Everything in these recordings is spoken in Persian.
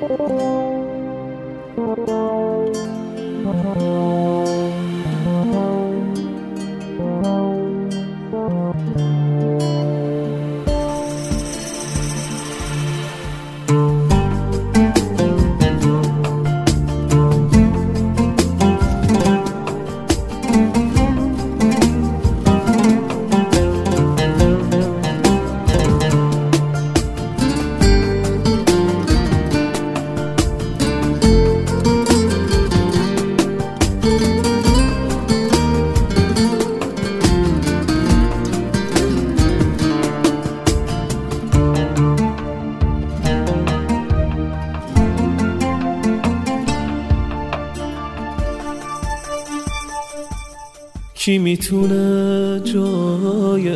کی میتونه جای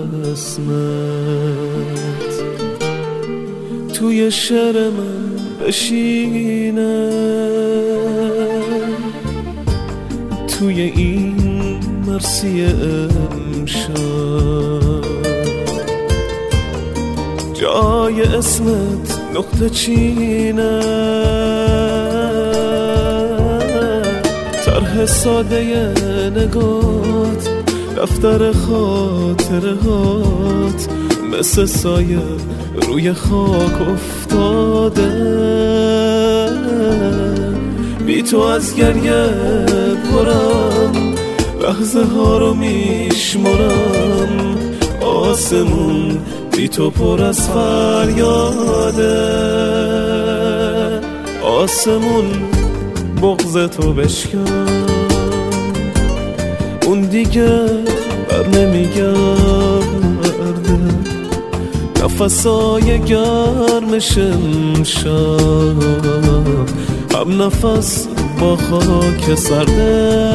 اسمت توی شعر من بشینه، توی این مرسی امشب جای اسمت نقطه چینه، طرح ساده نگات دفتر خاطرهات مثل سایه روی خاک افتاده، بی تو از گریه پرم لحظه ها رو میشمرم، آسمون بی تو پر از فریاده، آسمون بغض تو بشکن اون دیگه بر نمیگرده، نفسای گرمش امشب هم نفس با خاک سرده،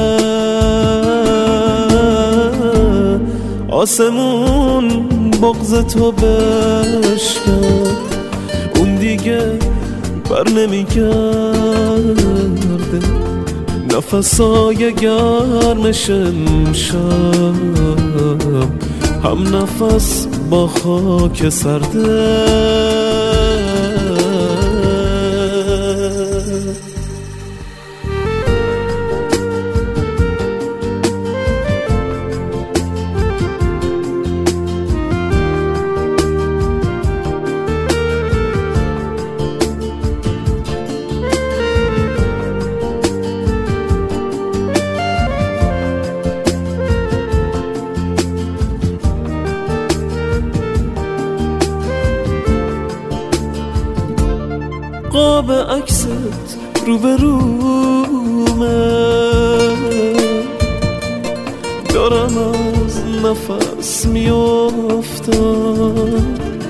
آسمون بغض تو بشکن اون دیگه بر نمیگرده، نفسای گرمش امشب هم نفس با خاک سرده. قاب عکست رو به رومه، دارم از نفس میافتم،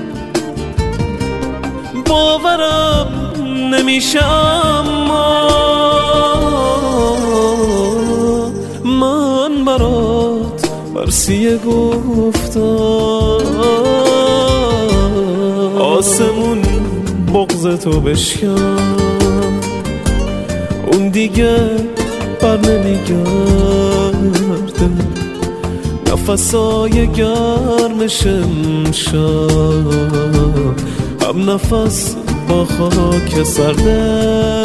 باورم نمیشه اما من برات مرسیه گفتم، آسمون بغض تو بشکن اون دیگه بر نمیگرده، نفسای گرمش امشب هم نفس با خاک سرده،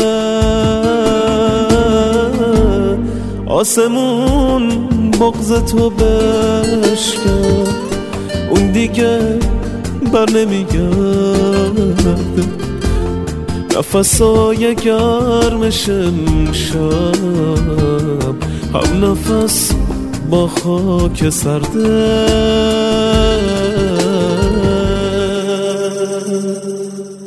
آسمون بغض تو بشکن اون دیگه بر نمیگرده، نفسای گرمش امشب هم نفس با خاک سرده.